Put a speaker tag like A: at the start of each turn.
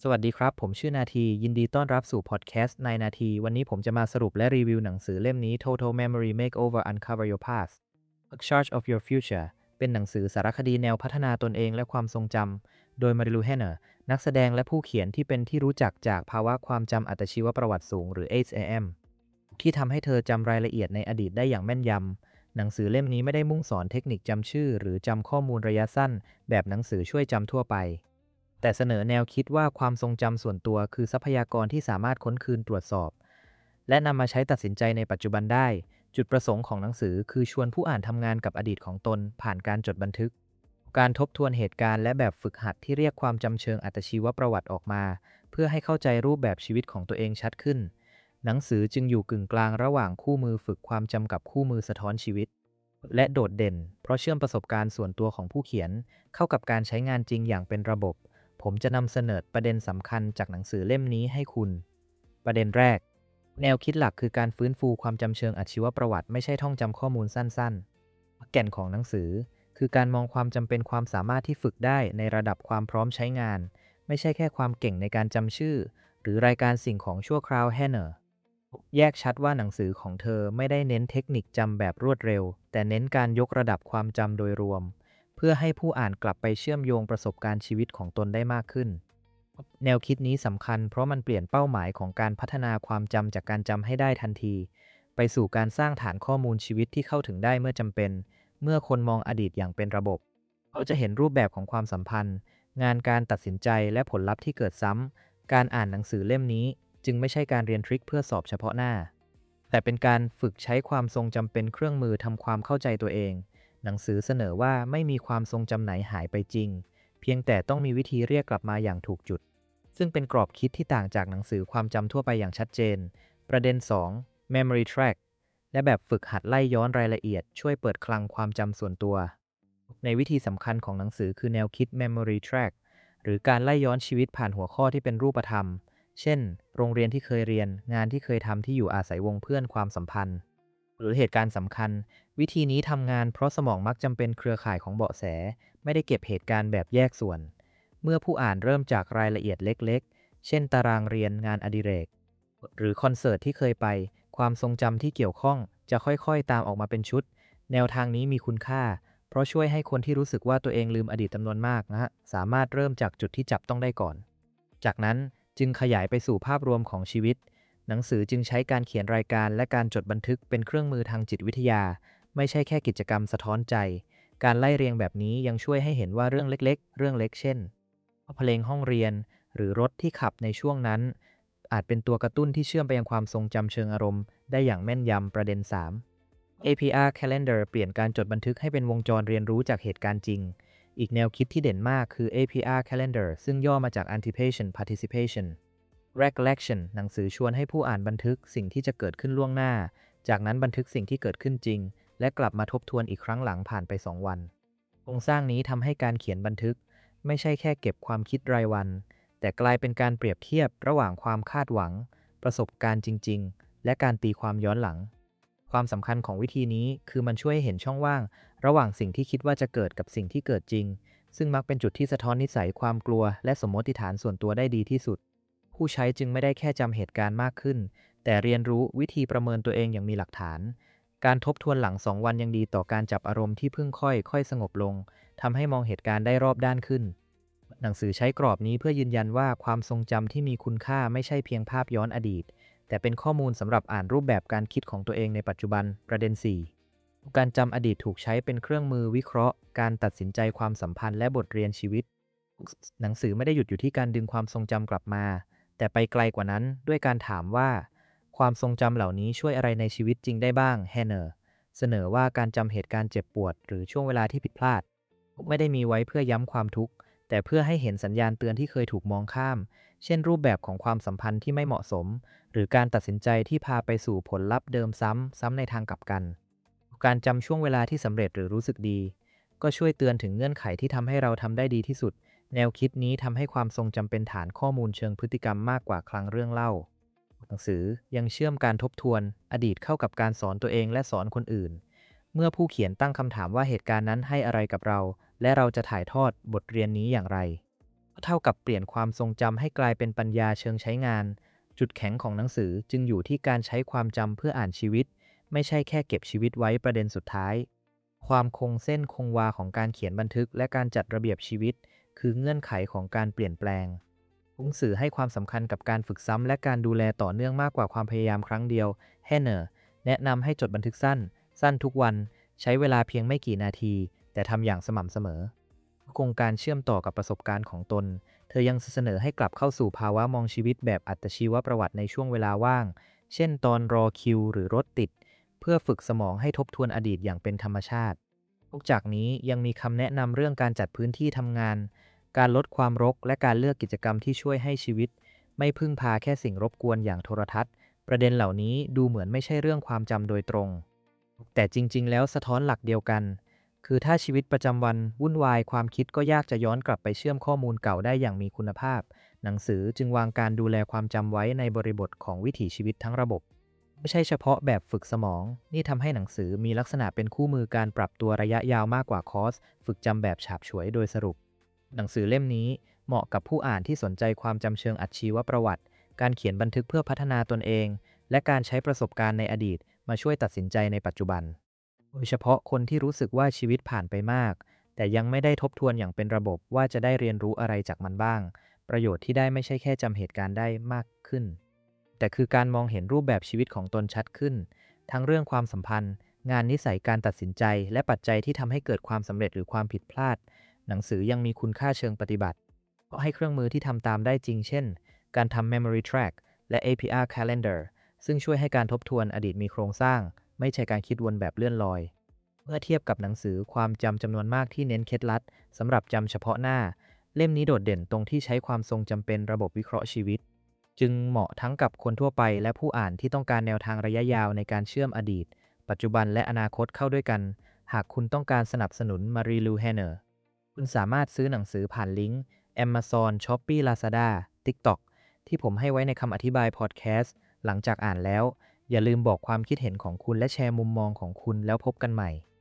A: สวัสดีครับผมชื่อนาทียินดีต้อนรับสู่พอดแคสต์ในนาทีวันนี้ผมจะมาสรุปและรีวิวหนังสือเล่มนี้ Total Memory Makeover Uncover Your Past A Charge of Your Future เป็นหนังสือสารคดีแนวพัฒนาตนเองและความทรงจำโดยมาริลูเฮเนอร์นักแสดงและผู้เขียนที่เป็นที่รู้จักจากภาวะความจำอัตชีวประวัติสูงหรือ HAM ที่ทำให้เธอจำรายละเอียดในอดีตได้อย่างแม่นยำหนังสือเล่มนี้ไม่ได้มุ่งสอนเทคนิคจำชื่อหรือจำข้อมูลระยะสั้นแบบหนังสือช่วยจำทั่วไป แต่เสนอแนวคิดว่าความทรงจำส่วนตัวคือทรัพยากรที่สามารถค้นคืนตรวจสอบและนำมาใช้ตัดสินใจในปัจจุบันได้จุดประสงค์ของหนังสือคือชวนผู้อ่านทำงานกับอดีตของตนผ่านการจดบันทึกการทบทวนเหตุการณ์และแบบฝึกหัดที่เรียกความจำเชิงอัตชีวประวัติออกมาเพื่อให้เข้าใจรูปแบบชีวิตของตัวเองชัดขึ้นหนังสือจึงอยู่กึ่งกลางระหว่างคู่มือฝึกความจำกับคู่มือสะท้อนชีวิตและโดดเด่นเพราะเชื่อมประสบการณ์ส่วนตัวของผู้เขียนเข้ากับการใช้งานจริงอย่างเป็นระบบ ผมจะนำเสนอประเด็นสำคัญจากหนังสือเล่มนี้ให้คุณ ประเด็นแรก แนวคิดหลักคือการฟื้นฟูความจำเชิงอาชีวประวัติไม่ใช่ท่องจำข้อมูลสั้นๆแก่นของหนังสือคือการมองความจำเป็นความสามารถที่ฝึกได้ในระดับความพร้อมใช้งาน ไม่ใช่แค่ความเก่งในการจำชื่อ หรือรายการสิ่งของชั่วคราวแฮเนอร์แยกชัดว่าหนังสือของเธอไม่ได้เน้นเทคนิคจำแบบรวดเร็ว แต่เน้นการยกระดับความจำโดยรวม เพื่อให้ผู้อ่านกลับไปเชื่อมโยงประสบการณ์ชีวิตของตนได้มากขึ้น แนวคิดนี้สำคัญเพราะมันเปลี่ยนเป้าหมายของการพัฒนาความจำจากการจำให้ได้ทันทีไปสู่การสร้างฐานข้อมูลชีวิตที่เข้าถึงได้เมื่อจำเป็นเมื่อคนมองอดีตอย่างเป็นระบบเขาจะเห็นรูปแบบของความสัมพันธ์งานการตัดสินใจและผลลัพธ์ที่เกิดซ้ำการอ่านหนังสือเล่มนี้จึงไม่ใช่การเรียนทริคเพื่อสอบเฉพาะหน้าแต่เป็นการฝึกใช้ความทรงจำเป็นเครื่องมือทำความเข้าใจตัวเองหนังสือเสนอว่าไม่มีความทรงจำไหนหายไปจริงเพียงแต่ต้องมีวิธีเรียกกลับมาอย่างถูกจุด ซึ่งเป็นกรอบคิดที่ต่างจากหนังสือความจำทั่วไปอย่างชัดเจน ประเด็น 2 Memory Track และแบบฝึกหัดไล่ย้อนรายละเอียดช่วยเปิดคลังความจำส่วนตัว ในวิธีสำคัญของหนังสือคือแนวคิด Memory Track หรือการไล่ย้อนชีวิตผ่านหัวข้อที่เป็นรูปธรรม เช่น โรงเรียนที่เคยเรียน งานที่เคยทำที่อยู่อาศัยวงเพื่อนความสัมพันธ์ หรือเหตุการณ์สำคัญ วิธีนี้ทำงานเพราะสมองมักจำเป็นเครือข่ายของเบาะแส ไม่ได้เก็บเหตุการณ์แบบแยกส่วน เมื่อผู้อ่านเริ่มจากรายละเอียดเล็กๆ เช่นตารางเรียนงานอดิเรกหรือคอนเสิร์ตที่เคยไปความทรงจำที่เกี่ยวข้องจะค่อยๆตามออกมาเป็นชุดแนวทางนี้มีคุณค่าเพราะช่วยให้คนที่รู้สึกว่าตัวเองลืมอดีตจำนวนมากสามารถเริ่มจากจุดที่จับต้องได้ก่อนจากนั้นจึงขยายไปสู่ภาพรวมของชีวิตหนังสือจึงใช้การเขียนรายการและการจดบันทึกเป็นเครื่องมือทางจิตวิทยาไม่ใช่แค่กิจกรรมสะท้อนใจการไล่เรียงแบบนี้ยังช่วยให้เห็นว่าเรื่องเล็กๆเรื่องเล็กเช่นเพลงห้องเรียนหรือรถที่ขับในช่วงนั้นอาจเป็นตัวกระตุ้นที่เชื่อมไปยังความทรงจำเชิงอารมณ์ได้อย่างแม่นยำประเด็น 3 APR Calendar เปลี่ยนการจดบันทึกให้เป็นวงจรเรียนรู้จากเหตุการณ์จริงอีกแนวคิดที่เด่นมากคือ APR Calendar ซึ่งย่อมาจาก Anticipation Participation Recollection หนังสือชวนให้ผู้อ่านบันทึกสิ่งที่จะเกิดขึ้นล่วงหน้าจากนั้นบันทึกสิ่งที่เกิดขึ้นจริงและกลับมาทบทวนอีกครั้งหลังผ่านไป2 วันโครงสร้างนี้ทำให้การเขียนบันทึกไม่ใช่แค่เก็บความคิดรายวันแต่กลายเป็นการเปรียบเทียบระหว่างความคาดหวังประสบการณ์จริงๆและการตีความย้อนหลังความสำคัญของวิธีนี้คือมันช่วยให้เห็นช่องว่างระหว่างสิ่งที่คิดว่าจะเกิดกับสิ่งที่เกิดจริงซึ่งมักเป็นจุดที่สะท้อนนิสัยความกลัวและสมมติฐานส่วนตัวได้ดีที่สุดผู้ใช้จึงไม่ได้แค่จำเหตุการณ์มากขึ้นแต่เรียนรู้วิธีประเมินตัวเองอย่างมีหลักฐานการทบทวนหลัง2 วันยังดีต่อการจับอารมณ์ที่เพิ่งค่อยสงบลงทำให้มองเหตุการณ์ได้รอบด้านขึ้นหนังสือใช้กรอบนี้เพื่อยืนยันว่าความทรงจำที่มีคุณค่าไม่ใช่เพียงภาพย้อนอดีตแต่เป็นข้อมูลสำหรับอ่านรูปแบบการคิดของตัวเองในปัจจุบันประเด็น 4 การจำอดีตถูกใช้เป็นเครื่องมือวิเคราะห์การตัดสินใจความสัมพันธ์และบทเรียนชีวิตหนังสือไม่ได้หยุดอยู่ที่การดึงความทรงจำกลับมาแต่ไปไกลกว่านั้นด้วยการถามว่าความทรงจำเหล่านี้ช่วยอะไรในชีวิตจริงได้บ้างแฮเนอร์เสนอว่าการจำเหตุการณ์เจ็บปวดหรือช่วงเวลาที่ผิดพลาดไม่ได้มีไว้เพื่อย้ำความทุกข์แต่เพื่อให้เห็นสัญญาณเตือนที่เคยถูกมองข้ามเช่นรูปแบบของความสัมพันธ์ที่ไม่เหมาะสมหรือการตัดสินใจที่พาไปสู่ผลลัพธ์เดิมซ้ำในทางกลับกันการจำช่วงเวลาที่สำเร็จหรือรู้สึกดีก็ช่วยเตือนถึงเงื่อนไขที่ทำให้เราทำได้ดีที่สุดแนวคิดนี้ทำให้ความทรงจำเป็นฐานข้อมูลเชิงพฤติกรรมมากกว่าคลังเรื่องเล่าหนังสือยังเชื่อมการทบทวนอดีตเข้ากับการสอนตัวเองและสอนคนอื่นเมื่อผู้เขียนตั้งคำถามว่าเหตุการณ์นั้นให้อะไรกับเราและเราจะถ่ายทอดบทเรียนนี้อย่างไรเท่ากับเปลี่ยนความทรงจำให้กลายเป็นปัญญาเชิงใช้งานจุดแข็งของหนังสือจึงอยู่ที่การใช้ความจำเพื่ออ่านชีวิตไม่ใช่แค่เก็บชีวิตไว้ประเด็นสุดท้ายความคงเส้นคงวาของการเขียนบันทึกและการจัดระเบียบชีวิตคือเงื่อนไขของการเปลี่ยนแปลงหนังสือให้ความสำคัญกับการฝึกซ้ำและการดูแลต่อเนื่องมากกว่าความพยายามครั้งเดียวแฮนเนอร์แนะนำให้จดบันทึกสั้นทุกวันใช้เวลาเพียงไม่กี่นาทีแต่ทำอย่างสม่ำเสมอโครงการเชื่อมต่อกับประสบการณ์ของตน เธอยังเสนอให้กลับเข้าสู่ภาวะมองชีวิตแบบอัตชีวประวัติในช่วงเวลาว่าง เช่นตอนรอคิวหรือรถติด เพื่อฝึกสมองให้ทบทวนอดีตอย่างเป็นธรรมชาตินอกจากนี้ยังมีคำแนะนำเรื่องการจัดพื้นที่ทำงาน การลดความรกและการเลือกกิจกรรมที่ช่วยให้ชีวิตไม่พึ่งพาแค่สิ่งรบกวนอย่างโทรทัศน์ ประเด็นเหล่านี้ดูเหมือนไม่ใช่เรื่องความจำโดยตรง แต่จริงๆแล้วสะท้อนหลักเดียวกัน คือถ้าชีวิตประจำวันวุ่นวายความคิดก็ยากจะย้อนกลับไปเชื่อมข้อมูลเก่าได้อย่างมีคุณภาพ หนังสือจึงวางการดูแลความจำไว้ในบริบทของวิถีชีวิตทั้งระบบ ไม่ใช่เฉพาะแบบฝึกสมอง นี่ทำให้หนังสือมีลักษณะเป็นคู่มือการปรับตัวระยะยาวมากกว่าคอร์สฝึกจำแบบฉาบฉวยโดยสรุป หนังสือเล่มนี้เหมาะกับผู้อ่านที่สนใจความจำเชิงอัจชีวประวัติ การเขียนบันทึกเพื่อพัฒนาตนเอง และการใช้ประสบการณ์ในอดีตมาช่วยตัดสินใจในปัจจุบัน โดยเฉพาะคนที่รู้สึกว่าชีวิตผ่านไปมาก แต่ยังไม่ได้ทบทวนอย่างเป็นระบบว่าจะได้เรียนรู้อะไรจากมันบ้าง ประโยชน์ที่ได้ไม่ใช่แค่จำเหตุการณ์ได้มากขึ้น แต่คือการมองเห็นรูปแบบชีวิตของตนชัดขึ้น ทั้งเรื่องความสัมพันธ์ งานนิสัยการตัดสินใจ และปัจจัยที่ทำให้เกิดความสำเร็จหรือความผิดพลาด หนังสือยังมีคุณค่าเชิงปฏิบัติ เพราะให้เครื่องมือที่ทำตามได้จริง เช่น การทำ Memory Track และ APR Calendar ซึ่งช่วยให้การทบทวนอดีตมีโครงสร้าง ไม่ใช่การคิดวนแบบเลื่อนลอย เมื่อเทียบกับหนังสือความจำจำนวนมากที่เน้นเคล็ดลับสำหรับจำเฉพาะหน้า เล่มนี้โดดเด่นตรงที่ใช้ความทรงจำเป็นระบบวิเคราะห์ชีวิต จึงเหมาะทั้งกับคนทั่วไปและผู้อ่านที่ต้องการแนวทางระยะยาวในการเชื่อมอดีต ปัจจุบันและอนาคตเข้าด้วยกัน หากคุณต้องการสนับสนุน Marie-Lou Henner คุณสามารถซื้อหนังสือผ่านลิงก์ Amazon, Shopee, Lazada, TikTok ที่ผมให้ไว้ในคำอธิบายพอดแคสต์หลังจากอ่านแล้ว อย่าลืมบอกความคิดเห็นของคุณและแชร์มุมมองของคุณแล้วพบกันใหม่